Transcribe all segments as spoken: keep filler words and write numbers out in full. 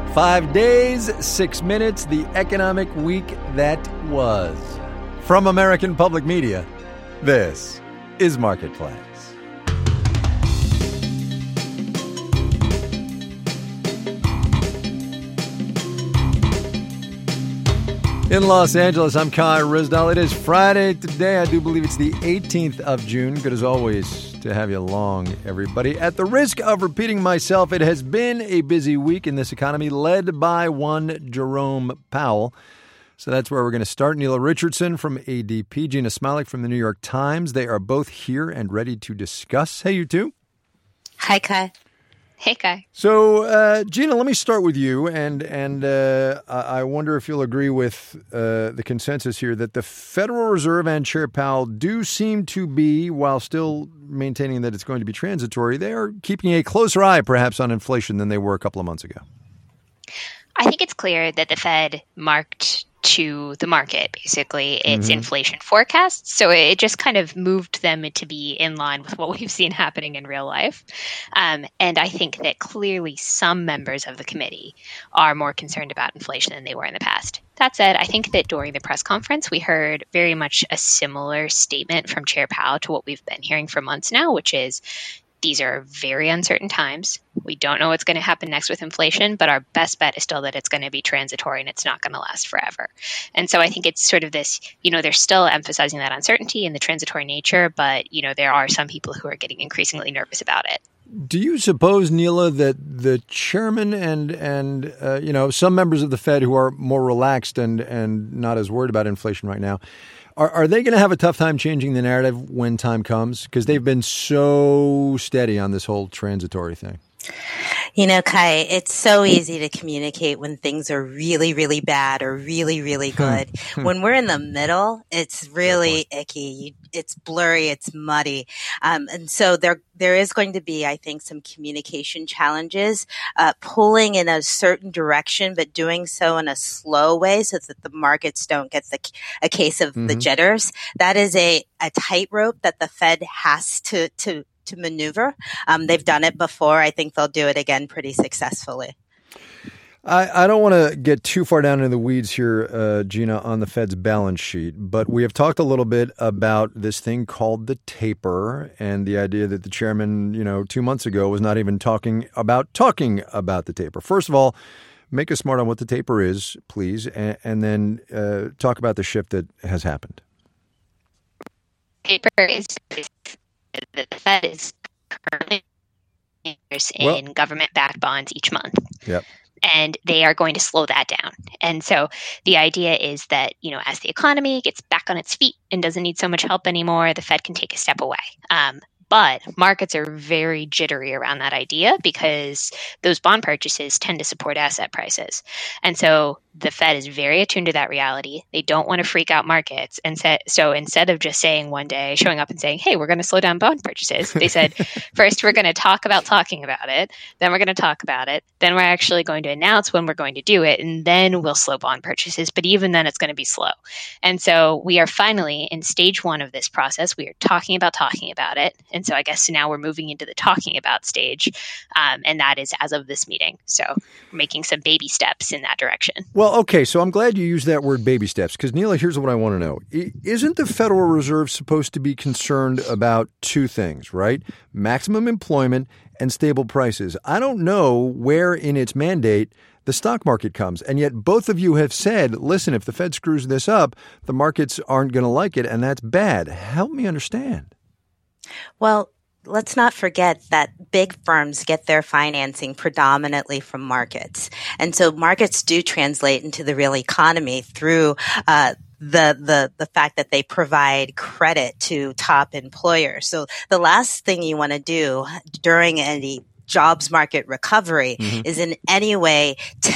Five days, six minutes, the economic week that was. From American Public Media, this is Marketplace. In Los Angeles, I'm Kai Ryssdal. It is Friday today. I do believe it's the eighteenth of June. Good as always to have you along, everybody. At the risk of repeating myself, it has been a busy week in this economy, led by one Jerome Powell. So that's where we're going to start. Neela Richardson from A D P, Gina Smialik from the New York Times. They are both here and ready to discuss. Hey, you two. Hi, Kai. Hey, Kai. So, uh, Gina, let me start with you, and and uh, I wonder if you'll agree with uh, the consensus here that the Federal Reserve and Chair Powell do seem to be, while still maintaining that it's going to be transitory, they are keeping a closer eye, perhaps, on inflation than they were a couple of months ago. I think it's clear that the Fed marked to the market, basically, its Mm-hmm. inflation forecasts. So it just kind of moved them to be in line with what we've seen happening in real life. Um, and I think that clearly some members of the committee are more concerned about inflation than they were in the past. That said, I think that during the press conference, we heard very much a similar statement from Chair Powell to what we've been hearing for months now, which is, these are very uncertain times. We don't know what's going to happen next with inflation, but our best bet is still that it's going to be transitory and it's not going to last forever. And so I think it's sort of this, you know, they're still emphasizing that uncertainty and the transitory nature, but, you know, there are some people who are getting increasingly nervous about it. Do you suppose, Neela, that the chairman and, and uh, you know, some members of the Fed who are more relaxed and, and not as worried about inflation right now, Are, are they going to have a tough time changing the narrative when time comes? Because they've been so steady on this whole transitory thing. You know, Kai, it's so easy to communicate when things are really, really bad or really, really good. When we're in the middle, it's really icky. You, it's blurry. It's muddy. Um, and so there, there is going to be, I think, some communication challenges, uh, pulling in a certain direction, but doing so in a slow way so that the markets don't get the, a case of mm-hmm. the jitters. That is a, a tightrope that the Fed has to, to, to maneuver. Um, they've done it before. I think they'll do it again pretty successfully. I, I don't want to get too far down into the weeds here, uh, Gina, on the Fed's balance sheet, but we have talked a little bit about this thing called the taper and the idea that the chairman, you know, two months ago was not even talking about talking about the taper. First of all, make us smart on what the taper is, please, and, and then uh, talk about the shift that has happened. Taper is the Fed is currently in well, government-backed bonds each month. Yep. And they are going to slow that down. And so the idea is that, you know, as the economy gets back on its feet and doesn't need so much help anymore, the Fed can take a step away. Um, but markets are very jittery around that idea because those bond purchases tend to support asset prices. And so the Fed is very attuned to that reality. They don't want to freak out markets. And so, so instead of just saying one day, showing up and saying, hey, we're going to slow down bond purchases, they said, first, we're going to talk about talking about it. Then we're going to talk about it. Then we're actually going to announce when we're going to do it. And then we'll slow bond purchases. But even then, it's going to be slow. And so we are finally in stage one of this process. We are talking about talking about it. And so I guess now we're moving into the talking about stage. Um, and that is as of this meeting. So we're making some baby steps in that direction. Well, okay, so I'm glad you used that word baby steps because, Neela, here's what I want to know. Isn't the Federal Reserve supposed to be concerned about two things, right? Maximum employment and stable prices. I don't know where in its mandate the stock market comes. And yet both of you have said, listen, if the Fed screws this up, the markets aren't going to like it, and that's bad. Help me understand. Well, let's not forget that big firms get their financing predominantly from markets. And so markets do translate into the real economy through uh the the the fact that they provide credit to top employers. So the last thing you want to do during any jobs market recovery mm-hmm. is in any way tilt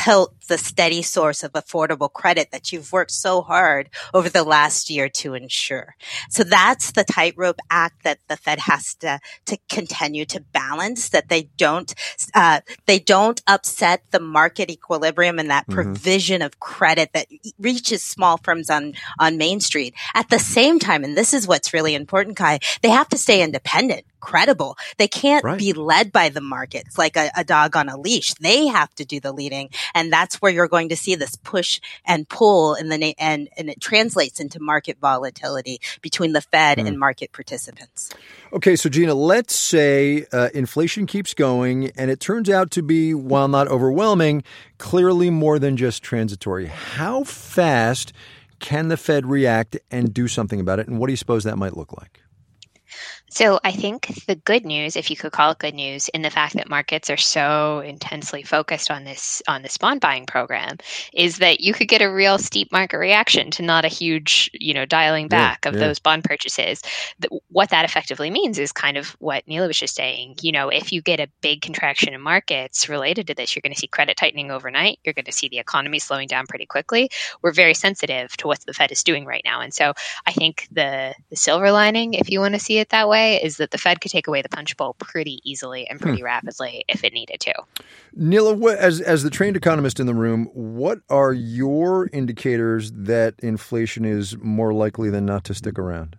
the steady source of affordable credit that you've worked so hard over the last year to ensure. So that's the tightrope act that the Fed has to, to continue to balance, that they don't, uh, they don't upset the market equilibrium and that mm-hmm. provision of credit that reaches small firms on, on Main Street. At the same time, and this is what's really important, Kai, they have to stay independent, credible. They can't right. be led by the markets like a, a dog on a leash. They have to do the leading. And that's where you're going to see this push and pull in the na- and, and it translates into market volatility between the Fed mm. and market participants. Okay, so Gina, let's say uh, inflation keeps going and it turns out to be, while not overwhelming, clearly more than just transitory. How fast can the Fed react and do something about it? And what do you suppose that might look like? So I think the good news, if you could call it good news, in the fact that markets are so intensely focused on this on this bond buying program, is that you could get a real steep market reaction to not a huge, you know, dialing back yeah, of yeah. those bond purchases. The, what that effectively means is kind of what Neela was just saying. You know, if you get a big contraction in markets related to this, you're going to see credit tightening overnight. You're going to see the economy slowing down pretty quickly. We're very sensitive to what the Fed is doing right now, and so I think the the silver lining, if you want to see it that way, is that the Fed could take away the punch bowl pretty easily and pretty hmm. rapidly if it needed to. Neela, as as the trained economist in the room, what are your indicators that inflation is more likely than not to stick around?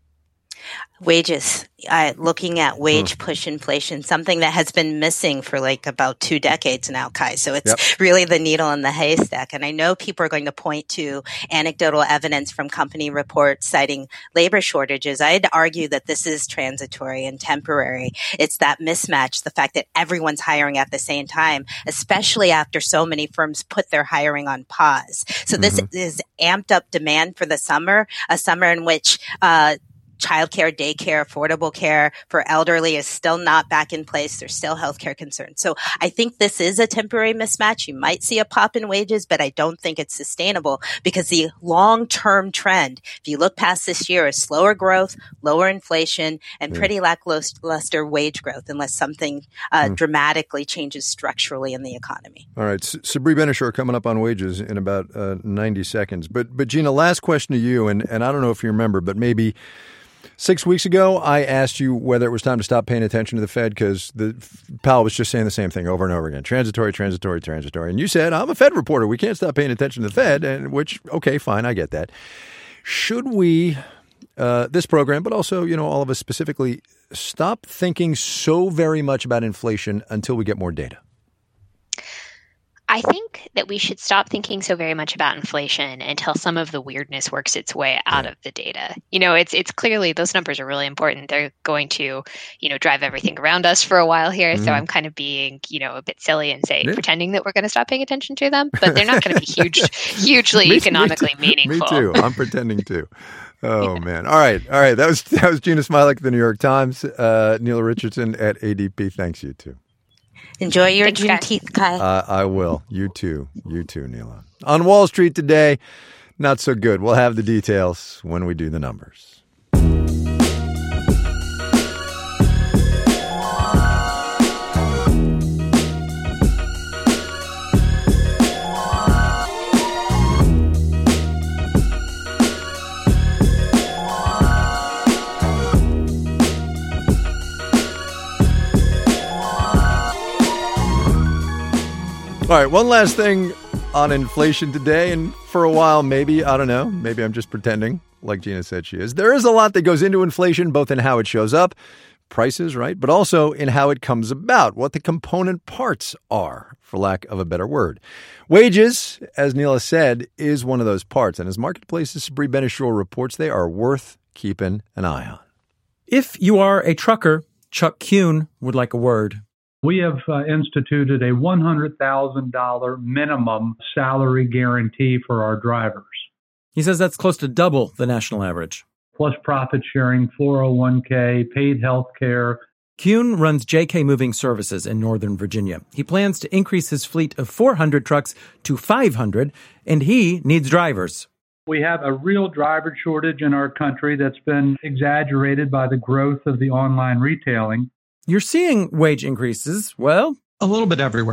Wages, uh, looking at wage push inflation, something that has been missing for like about two decades now, Kai. So it's yep. really the needle in the haystack. And I know people are going to point to anecdotal evidence from company reports citing labor shortages. I'd argue that this is transitory and temporary. It's that mismatch, the fact that everyone's hiring at the same time, especially after so many firms put their hiring on pause. So this mm-hmm. is amped up demand for the summer, a summer in which, uh, childcare, daycare, affordable care for elderly is still not back in place. There's still healthcare concerns. So I think this is a temporary mismatch. You might see a pop in wages, but I don't think it's sustainable because the long-term trend, if you look past this year, is slower growth, lower inflation, and pretty lackluster wage growth unless something uh, mm. dramatically changes structurally in the economy. All right. Sabri Ben-Achour coming up on wages in about uh, ninety seconds. But, but Gina, last question to you, and, and I don't know if you remember, but maybe Six weeks ago, I asked you whether it was time to stop paying attention to the Fed because the Powell was just saying the same thing over and over again. Transitory, transitory, transitory. And you said, I'm a Fed reporter. We can't stop paying attention to the Fed, and which, okay, fine, I get that. Should we, uh, this program, but also, you know, all of us specifically, stop thinking so very much about inflation until we get more data? I think that we should stop thinking so very much about inflation until some of the weirdness works its way out yeah. of the data. You know, it's it's clearly those numbers are really important. They're going to, you know, drive everything around us for a while here. Mm-hmm. So I'm kind of being, you know, a bit silly and saying, yeah. pretending that we're going to stop paying attention to them, but they're not going to be huge, hugely me, economically me meaningful. Me too. I'm pretending too. Oh, yeah. man. All right. All right. That was, that was Gina Smialek at the New York Times. Uh, Neela Richardson at A D P. Thanks, you too. Enjoy your Juneteenth, Kai. Uh, I will. You too. You too, Neela. On Wall Street today, not so good. We'll have the details when we do the numbers. All right, one last thing on inflation today, and for a while, maybe, I don't know, maybe I'm just pretending, like Gina said she is. There is a lot that goes into inflation, both in how it shows up, prices, right, but also in how it comes about, what the component parts are, for lack of a better word. Wages, as Neela said, is one of those parts, and as Marketplace's Sabri Ben-Achour reports, they are worth keeping an eye on. If you are a trucker, Chuck Kuhn would like a word. We have uh, instituted a one hundred thousand dollars minimum salary guarantee for our drivers. He says that's close to double the national average. Plus profit sharing, four oh one k, paid health care. Kuhn runs J K Moving Services in Northern Virginia. He plans to increase his fleet of four hundred trucks to five hundred, and he needs drivers. We have a real driver shortage in our country that's been exaggerated by the growth of the online retailing. You're seeing wage increases, well, a little bit everywhere.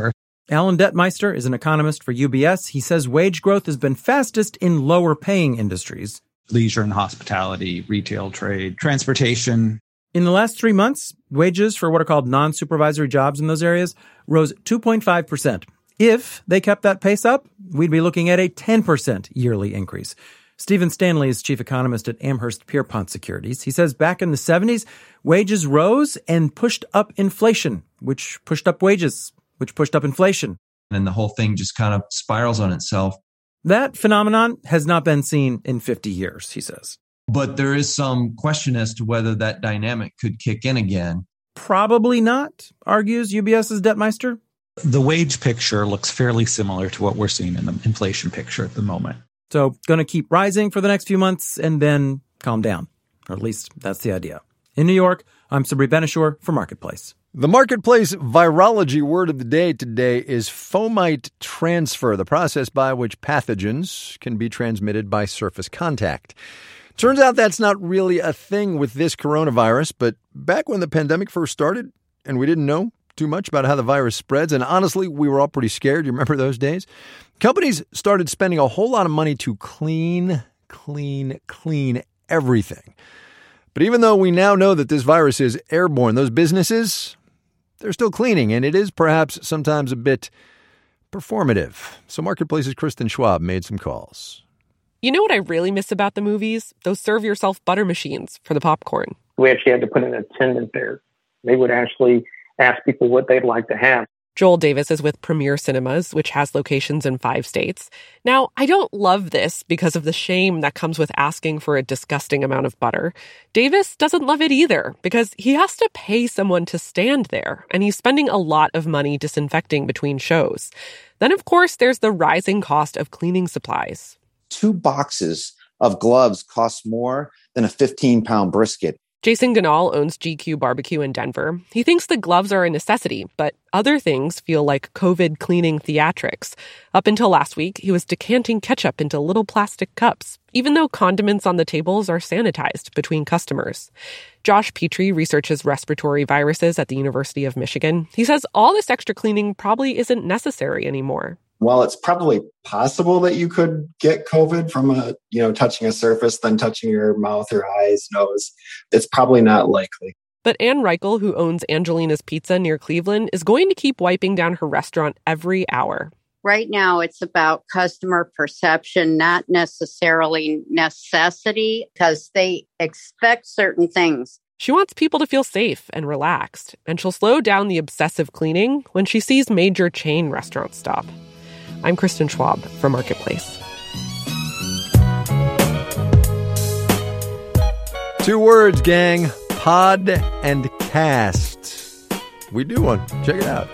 Alan Detmeister is an economist for U B S. He says wage growth has been fastest in lower-paying industries. Leisure and hospitality, retail trade, transportation. In the last three months, wages for what are called non-supervisory jobs in those areas rose two point five percent. If they kept that pace up, we'd be looking at a ten percent yearly increase. Stephen Stanley is chief economist at Amherst Pierpont Securities. He says back in the seventies, wages rose and pushed up inflation, which pushed up wages, which pushed up inflation. And the whole thing just kind of spirals on itself. That phenomenon has not been seen in fifty years, he says. But there is some question as to whether that dynamic could kick in again. Probably not, argues UBS's Detmeister. The wage picture looks fairly similar to what we're seeing in the inflation picture at the moment. So going to keep rising for the next few months and then calm down. Or at least that's the idea. In New York, I'm Sabri Benishore for Marketplace. The Marketplace virology word of the day today is fomite transfer, the process by which pathogens can be transmitted by surface contact. Turns out that's not really a thing with this coronavirus, but back when the pandemic first started and we didn't know too much about how the virus spreads, and honestly, we were all pretty scared. You remember those days? Companies started spending a whole lot of money to clean, clean, clean everything. But even though we now know that this virus is airborne, those businesses, they're still cleaning, and it is perhaps sometimes a bit performative. So Marketplace's Kristen Schwab made some calls. You know what I really miss about the movies? Those serve-yourself butter machines for the popcorn. We actually had to put an attendant there. They would actually ask people what they'd like to have. Joel Davis is with Premier Cinemas, which has locations in five states. Now, I don't love this because of the shame that comes with asking for a disgusting amount of butter. Davis doesn't love it either because he has to pay someone to stand there, and he's spending a lot of money disinfecting between shows. Then, of course, there's the rising cost of cleaning supplies. Two boxes of gloves cost more than a fifteen-pound brisket. Jason Ganal owns G Q Barbecue in Denver. He thinks the gloves are a necessity, but other things feel like COVID cleaning theatrics. Up until last week, he was decanting ketchup into little plastic cups, even though condiments on the tables are sanitized between customers. Josh Petrie researches respiratory viruses at the University of Michigan. He says all this extra cleaning probably isn't necessary anymore. While it's probably possible that you could get COVID from a, you know, touching a surface, then touching your mouth, your eyes, nose, it's probably not likely. But Ann Reichel, who owns Angelina's Pizza near Cleveland, is going to keep wiping down her restaurant every hour. Right now, it's about customer perception, not necessarily necessity, because they expect certain things. She wants people to feel safe and relaxed, and she'll slow down the obsessive cleaning when she sees major chain restaurants stop. I'm Kristen Schwab for Marketplace. Two words, gang. Pod and cast. We do one. Check it out.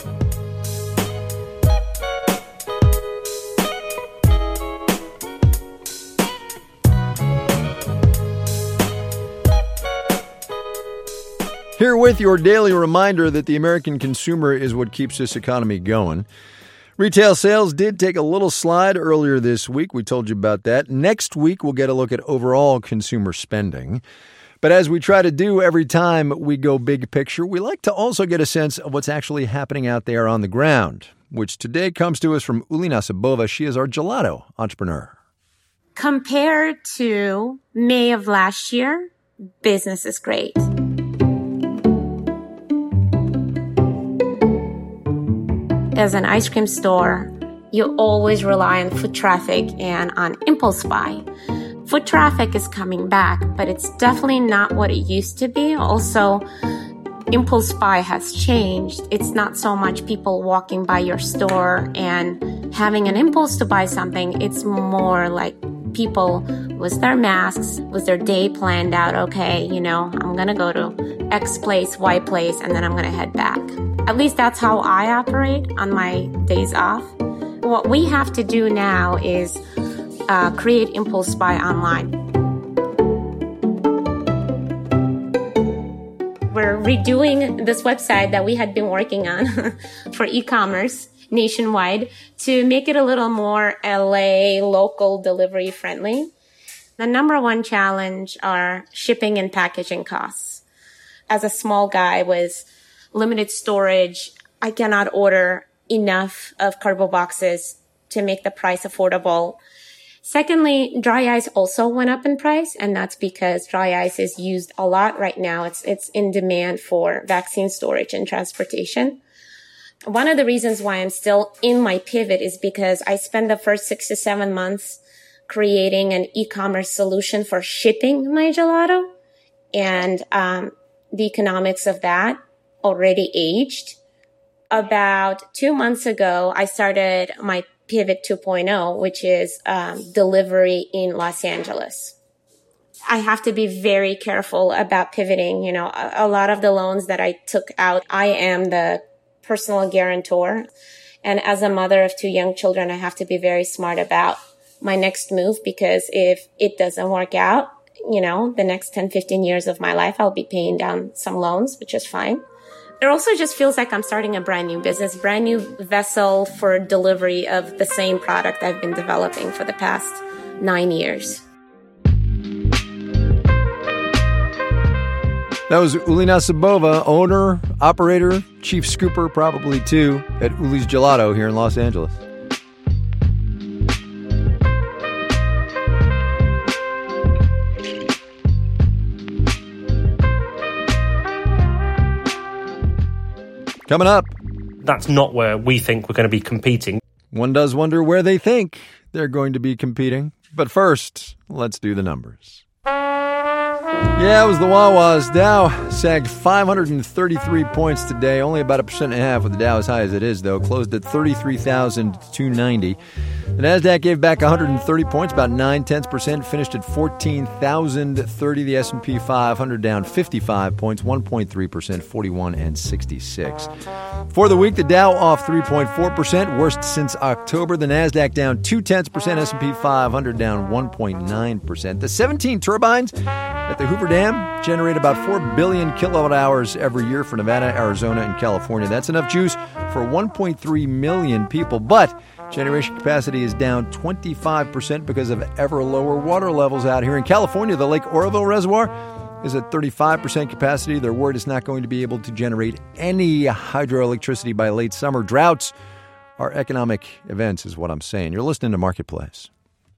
Here with your daily reminder that the American consumer is what keeps this economy going. Retail sales did take a little slide earlier this week. We told you about that. Next week, we'll get a look at overall consumer spending. But as we try to do every time we go big picture, we like to also get a sense of what's actually happening out there on the ground, which today comes to us from Uli Nasibova. She is our gelato entrepreneur. Compared to May of last year, business is great. As an ice cream store, you always rely on foot traffic and on impulse buy. Foot traffic is coming back, but it's definitely not what it used to be. Also, impulse buy has changed. It's not so much people walking by your store and having an impulse to buy something. It's more like people with their masks, with their day planned out. Okay, you know, I'm going to go to X place, Y place, and then I'm going to head back. At least that's how I operate on my days off. What we have to do now is uh, create impulse buy online. We're redoing this website that we had been working on for e-commerce nationwide to make it a little more L A local delivery friendly. The number one challenge are shipping and packaging costs. As a small guy with limited storage, I cannot order enough of cardboard boxes to make the price affordable. Secondly, dry ice also went up in price, and that's because dry ice is used a lot right now. It's it's in demand for vaccine storage and transportation. One of the reasons why I'm still in my pivot is because I spent the first six to seven months creating an e-commerce solution for shipping my gelato, and um, the economics of that already aged. About two months ago, I started my Pivot two point oh, which is um, delivery in Los Angeles. I have to be very careful about pivoting. You know, a, a lot of the loans that I took out, I am the personal guarantor. And as a mother of two young children, I have to be very smart about my next move, because if it doesn't work out, you know, the next ten, fifteen years of my life, I'll be paying down some loans, which is fine. It also just feels like I'm starting a brand new business, brand new vessel for delivery of the same product I've been developing for the past nine years. That was Ulina Sabova, owner, operator, chief scooper, probably too, at Uli's Gelato here in Los Angeles. Coming up. That's not where we think we're going to be competing. One does wonder where they think they're going to be competing. But first, let's do the numbers. Yeah, it was the Wawas. Dow sagged five hundred thirty-three points today, only about a percent and a half with the Dow as high as it is, though. Closed at thirty-three thousand two hundred ninety. The NASDAQ gave back one hundred thirty points, about nine tenths percent, finished at fourteen thousand thirty. The S and P five hundred down fifty-five points, one point three percent, forty-one and sixty-six. For the week, the Dow off three point four percent, worst since October. The NASDAQ down two tenths percent, S and P five hundred down one point nine percent. The seventeen turbines at the Hoover Dam generate about four billion kilowatt hours every year for Nevada, Arizona, and California. That's enough juice for one point three million people, but generation capacity is down twenty-five percent because of ever lower water levels out here. In California, the Lake Oroville Reservoir is at thirty-five percent capacity. They're worried it's not going to be able to generate any hydroelectricity by late summer. Droughts are economic events, is what I'm saying. You're listening to Marketplace.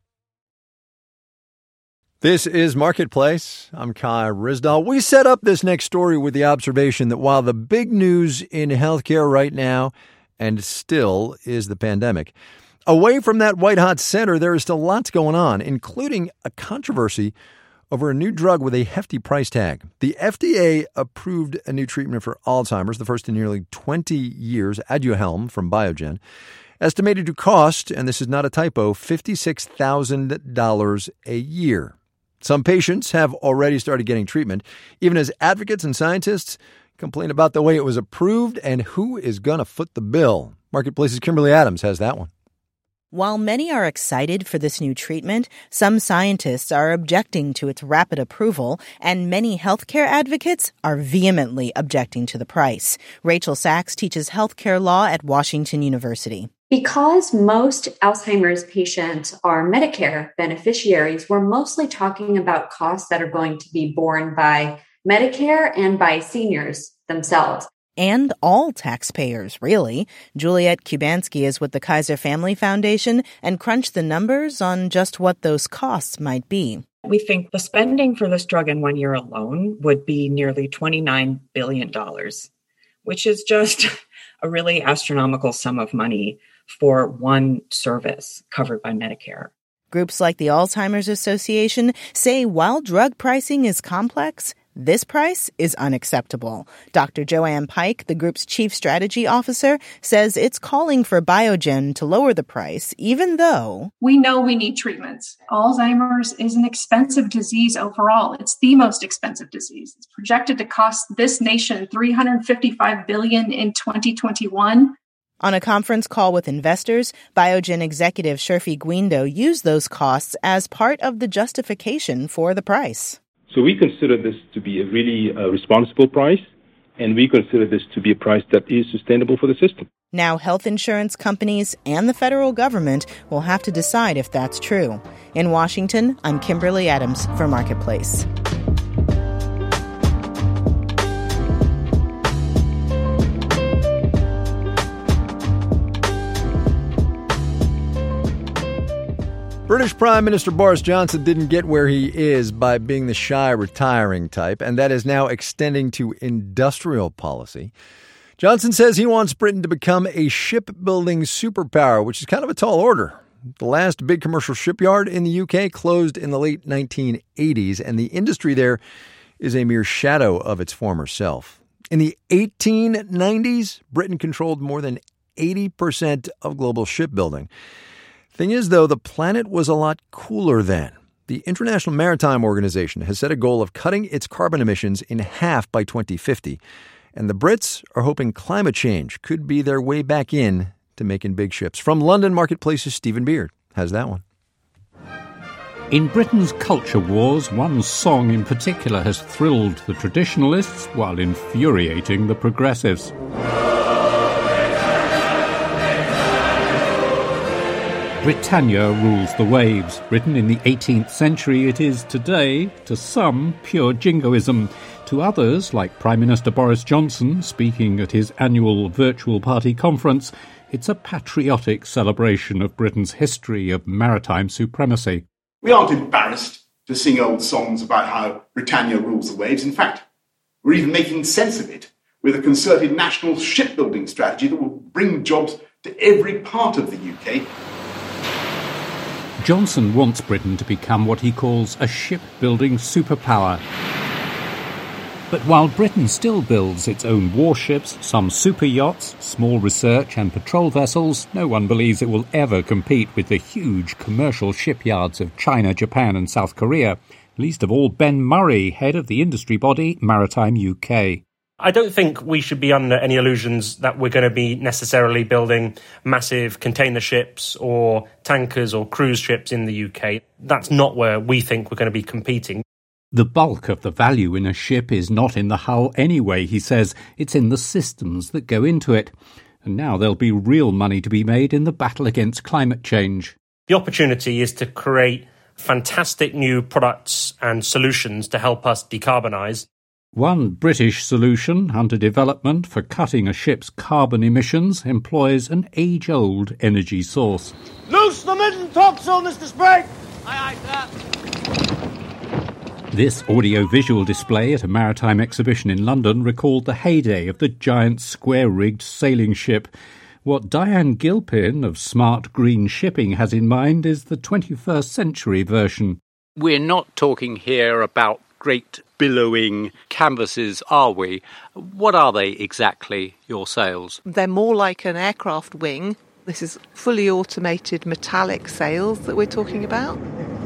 This is Marketplace. I'm Kai Ryssdal. We set up this next story with the observation that while the big news in healthcare right now and still is the pandemic, away from that white-hot center, there is still lots going on, including a controversy over a new drug with a hefty price tag. The F D A approved a new treatment for Alzheimer's, the first in nearly twenty years, Aduhelm from Biogen, estimated to cost, and this is not a typo, fifty-six thousand dollars a year. Some patients have already started getting treatment, even as advocates and scientists complain about the way it was approved and who is going to foot the bill. Marketplace's Kimberly Adams has that one. While many are excited for this new treatment, some scientists are objecting to its rapid approval, and many healthcare advocates are vehemently objecting to the price. Rachel Sachs teaches healthcare law at Washington University. Because most Alzheimer's patients are Medicare beneficiaries, we're mostly talking about costs that are going to be borne by Medicare and by seniors themselves. And all taxpayers, really. Juliet Kubansky is with the Kaiser Family Foundation and crunched the numbers on just what those costs might be. We think the spending for this drug in one year alone would be nearly twenty-nine billion dollars, which is just a really astronomical sum of money for one service covered by Medicare. Groups like the Alzheimer's Association say while drug pricing is complex, this price is unacceptable. Doctor Joanne Pike, the group's chief strategy officer, says it's calling for Biogen to lower the price, even though we know we need treatments. Alzheimer's is an expensive disease overall. It's the most expensive disease. It's projected to cost this nation three hundred fifty-five billion dollars in twenty twenty-one. On a conference call with investors, Biogen executive Shurfi Guindo used those costs as part of the justification for the price. So we consider this to be a really uh, responsible price, and we consider this to be a price that is sustainable for the system. Now, health insurance companies and the federal government will have to decide if that's true. In Washington, I'm Kimberly Adams for Marketplace. British Prime Minister Boris Johnson didn't get where he is by being the shy retiring type, and that is now extending to industrial policy. Johnson says he wants Britain to become a shipbuilding superpower, which is kind of a tall order. The last big commercial shipyard in the U K closed in the late nineteen eighties, and the industry there is a mere shadow of its former self. In the eighteen nineties, Britain controlled more than eighty percent of global shipbuilding. Thing is, though, the planet was a lot cooler then. The International Maritime Organization has set a goal of cutting its carbon emissions in half by twenty fifty. And the Brits are hoping climate change could be their way back in to making big ships. From London Marketplace's Stephen Beard has that one. In Britain's culture wars, one song in particular has thrilled the traditionalists while infuriating the progressives. Britannia rules the waves. Written in the eighteenth century, it is today, to some, pure jingoism. To others, like Prime Minister Boris Johnson, speaking at his annual virtual party conference, it's a patriotic celebration of Britain's history of maritime supremacy. We aren't embarrassed to sing old songs about how Britannia rules the waves. In fact, we're even making sense of it with a concerted national shipbuilding strategy that will bring jobs to every part of the U K. Johnson wants Britain to become what he calls a shipbuilding superpower. But while Britain still builds its own warships, some super yachts, small research and patrol vessels, no one believes it will ever compete with the huge commercial shipyards of China, Japan and South Korea, least of all Ben Murray, head of the industry body Maritime U K. I don't think we should be under any illusions that we're going to be necessarily building massive container ships or tankers or cruise ships in the U K. That's not where we think we're going to be competing. The bulk of the value in a ship is not in the hull anyway, he says. It's in the systems that go into it. And now there'll be real money to be made in the battle against climate change. The opportunity is to create fantastic new products and solutions to help us decarbonise. One British solution under development for cutting a ship's carbon emissions employs an age-old energy source. Loose the mitten topsail, Mister Sprague! Aye, aye, sir. This audio-visual display at a maritime exhibition in London recalled the heyday of the giant square-rigged sailing ship. What Diane Gilpin of Smart Green Shipping has in mind is the twenty-first century version. We're not talking here about great billowing canvases, are we? What are they exactly, your sails? They're more like an aircraft wing. This is fully automated metallic sails that we're talking about.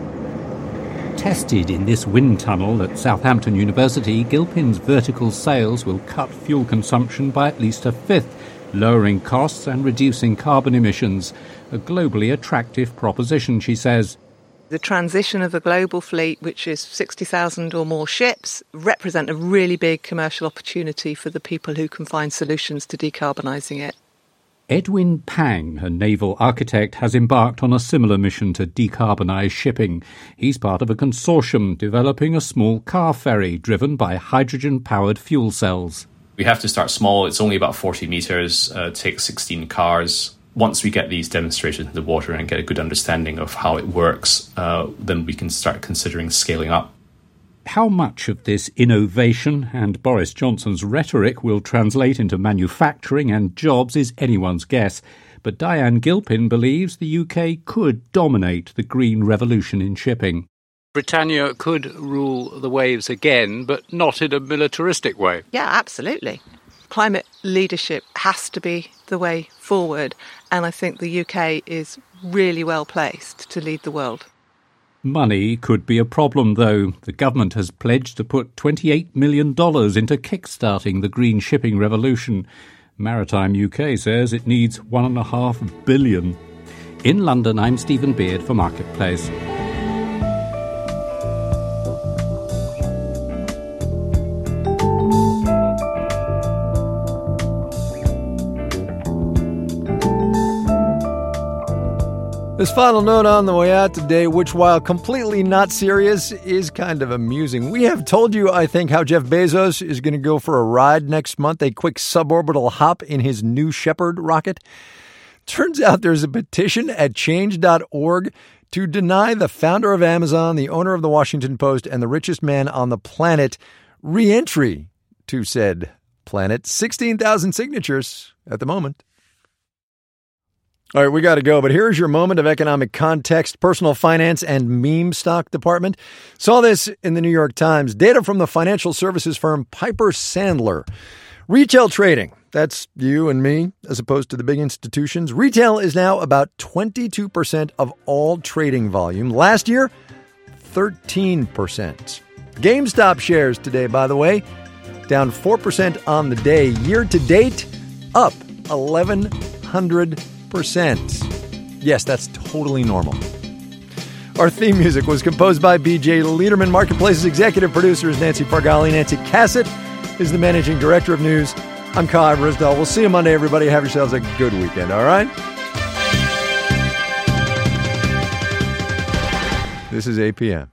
Tested in this wind tunnel at Southampton University, Gilpin's vertical sails will cut fuel consumption by at least a fifth, lowering costs and reducing carbon emissions. A globally attractive proposition, she says. The transition of the global fleet, which is sixty thousand or more ships, represent a really big commercial opportunity for the people who can find solutions to decarbonising it. Edwin Pang, a naval architect, has embarked on a similar mission to decarbonise shipping. He's part of a consortium developing a small car ferry driven by hydrogen-powered fuel cells. We have to start small. It's only about forty metres, uh, takes sixteen cars. Once we get these demonstrated in the water and get a good understanding of how it works, uh, then we can start considering scaling up. How much of this innovation and Boris Johnson's rhetoric will translate into manufacturing and jobs is anyone's guess. But Diane Gilpin believes the U K could dominate the green revolution in shipping. Britannia could rule the waves again, but not in a militaristic way. Yeah, absolutely. Climate leadership has to be the way forward, and I think the U K is really well placed to lead the world. Money could be a problem, though. The government has pledged to put twenty-eight million dollars into kickstarting the green shipping revolution. Maritime U K says it needs one and a half billion. In London, I'm Stephen Beard for Marketplace. This final note on the way out today, which while completely not serious, is kind of amusing. We have told you, I think, how Jeff Bezos is going to go for a ride next month, a quick suborbital hop in his New Shepard rocket. Turns out there's a petition at change dot org to deny the founder of Amazon, the owner of the Washington Post, and the richest man on the planet re-entry to said planet. sixteen thousand signatures at the moment. All right, we got to go, but here's your moment of economic context. Personal finance and meme stock department saw this in the New York Times. Data from the financial services firm Piper Sandler. Retail trading, that's you and me, as opposed to the big institutions. Retail is now about twenty-two percent of all trading volume. Last year, thirteen percent. GameStop shares today, by the way, down four percent on the day. Year to date, up eleven hundred percent. Yes, that's totally normal. Our theme music was composed by B J Liederman. Marketplace's executive producer is Nancy Pargali. Nancy Cassett is the managing director of news. I'm Kai Risdell. We'll see you Monday, everybody. Have yourselves a good weekend, all right? This is A P M.